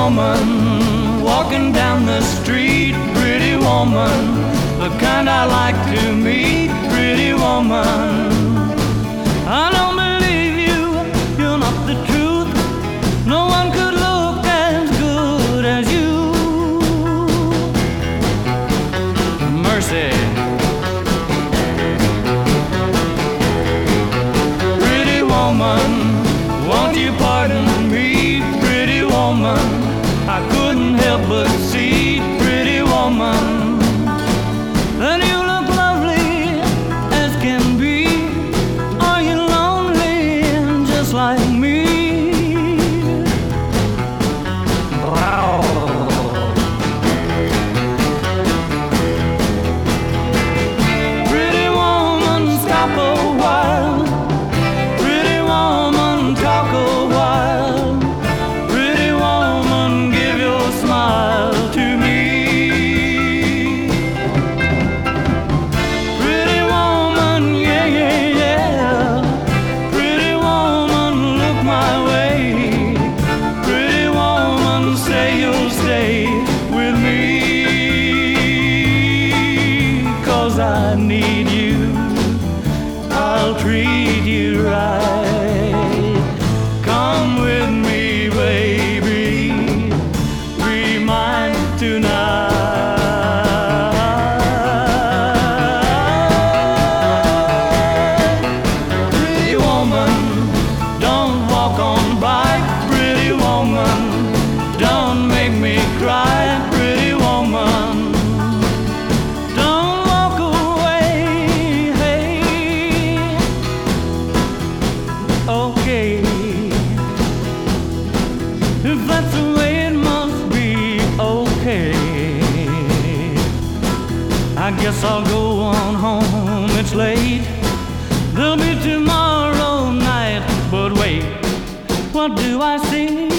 woman walking down the street, pretty woman, the kind I like to meet, pretty woman. I don't believe you, you're not the truth. No one could look as good as you. Mercy. Pretty woman, won't you pardon me, pretty woman? I couldn't help but see, pretty woman, that you look lovely as can be. Are you lonely just like me? Pretty woman, stop a while. Pretty woman, talk a while. Pretty woman, give your smile to me. Pretty woman, yeah, yeah, yeah. Pretty woman, look my way. Pretty woman, say you'll stay with me. 'Cause I need you, I'll treat you right. Come with me, baby, be mine tonight. Pretty woman, don't walk on by. Pretty woman, don't make me cry. Pretty woman, don't walk away. Hey, okay, if that's the way it must be, okay. I guess I'll go on home, it's late. There'll be tomorrow night, but wait, what do I see?